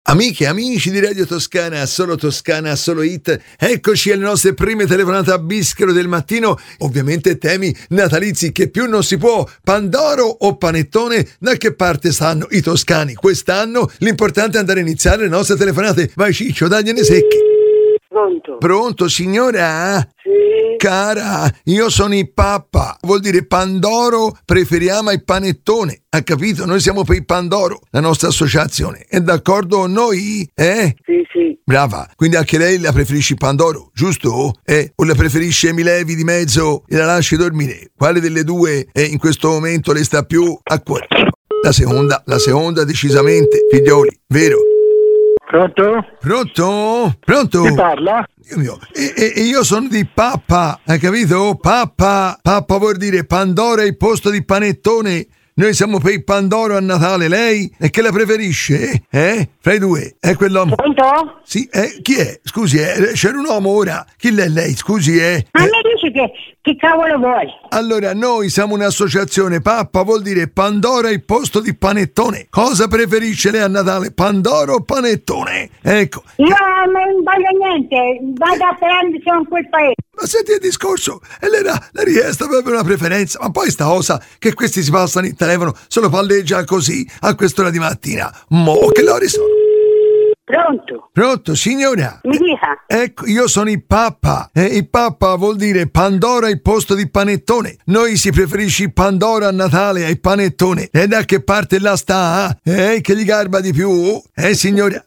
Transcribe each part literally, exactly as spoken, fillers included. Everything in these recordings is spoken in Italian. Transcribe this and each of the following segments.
Amiche e amici di Radio Toscana, solo Toscana, solo hit, eccoci alle nostre prime telefonate a Bischero del mattino, ovviamente temi natalizi che più non si può, Pandoro o Panettone, da che parte stanno i toscani quest'anno? L'importante è andare a iniziare le nostre telefonate, vai Ciccio, dagliene secchi. Pronto? Pronto signora? Sì. Cara, io sono il Pappa, vuol dire Pandoro, preferiamo il panettone, ha capito? Noi siamo per il Pandoro, la nostra associazione, è d'accordo con noi? Eh? Sì, sì. Brava, quindi anche lei la preferisce il Pandoro, giusto? Eh? O la preferisce mi levi di mezzo e la lasci dormire? Quale delle due eh, in questo momento le sta più a cuore? La seconda, la seconda decisamente, figlioli, vero? Pronto? Pronto? Pronto? Chi parla? Dio mio. E, e, e io sono di Pappa, hai capito? Pappa, Pappa vuol dire Pandoro è il posto di panettone. Noi siamo per il Pandoro a Natale, lei? E che la preferisce? Eh? Fra i due? È quell'uomo? Pronto? Sì, eh? Chi è? Scusi, eh? C'era un uomo ora. Chi è lei? Scusi, eh? Ma Eh? mi dici che, che cavolo vuoi? Allora, noi siamo un'associazione, Pappa vuol dire Pandoro è il posto di panettone. Cosa preferisce lei a Natale? Pandoro o panettone? Ecco. Io non voglio niente, vado a prendersi in quel paese. Ma senti il discorso, e lei la, la richiesta proprio una preferenza, ma poi sta cosa che questi si passano il telefono, se lo palleggia così a quest'ora di mattina. Mo che ore sono? Pronto? Pronto, signora? Mi dica. Ecco, io sono il Pappa. Eh, il Pappa vuol dire Pandoro è il posto di panettone. Noi si preferisce il Pandoro a Natale al panettone. E da che parte là sta? Eh, che gli garba di più? Eh, signora?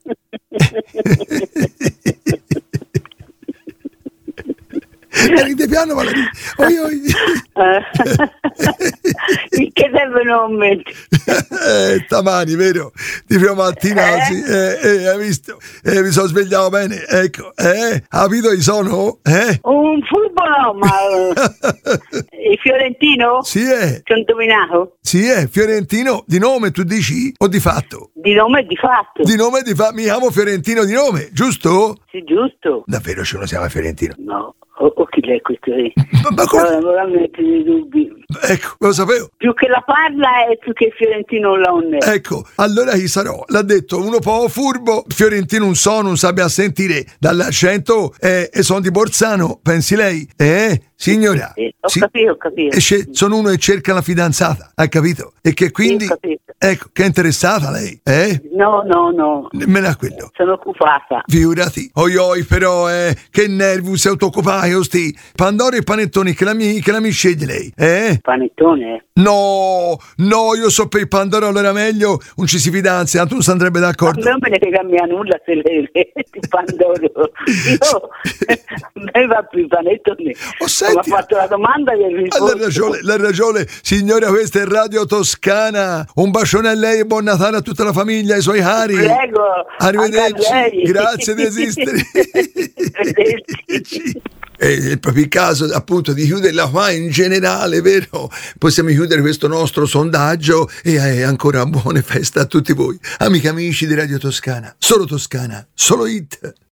Ride piano, Valeria. Oi, oi. Che servono un momento? Eh, stamani, vero? Di prima mattina, Eh? sì. Eh, eh, hai visto? Eh, mi sono svegliato bene, ecco. Eh, capito chi sono? Eh? Un furbo no, ma il fiorentino? Sì, è. Ci ho indovinato? Sì, è. Fiorentino di nome, tu dici? O di fatto? Di nome e di fatto. Di nome e di fatto. Mi chiamo Fiorentino di nome, giusto? Sì, giusto? Davvero ce lo siamo Fiorentino? No. O, o chi è questo lì? Ma, ma come? Allora, veramente dei dubbi. Ecco, lo sapevo. Più che la parla e più che il fiorentino la non è. Ecco, allora chi sarò? L'ha detto uno po' furbo, Fiorentino un so, non sappia sentire dall'accento eh, e sono di Borsano, pensi lei? Eh, signora? Sì, ho Sì. capito, ho capito. E ce- sono uno che cerca la fidanzata, hai capito? E che quindi, Sì, ho capito. ecco, che è interessata lei, eh? No, no, no. Nemmeno a quello. Sono occupata. Figurati, oi oi però, eh, che nervi, sei autooccupato, sti. Pandoro e panettoni, che la mi, che la mi sceglie lei, eh? Panettone? No, no, io so per il Pandoro, allora meglio non ci si fidanza, tanto non si andrebbe Ma d'accordo. non me ne cambia nulla se le di Pandoro. Io me va più i panettoni. Oh, Mi senti, ha fatto la domanda e ha risposto. ragione, l'ha ragione, signora, questa è Radio Toscana. Un bacione a lei e buon Natale a tutta la famiglia, ai suoi cari. Prego. Arrivederci, anche a lei. grazie di esistere. Arrivederci. È proprio il caso appunto di chiuderla qua in generale, vero? Possiamo chiudere questo nostro sondaggio e eh, ancora buone feste a tutti voi, amiche e amici di Radio Toscana, solo Toscana, solo hit.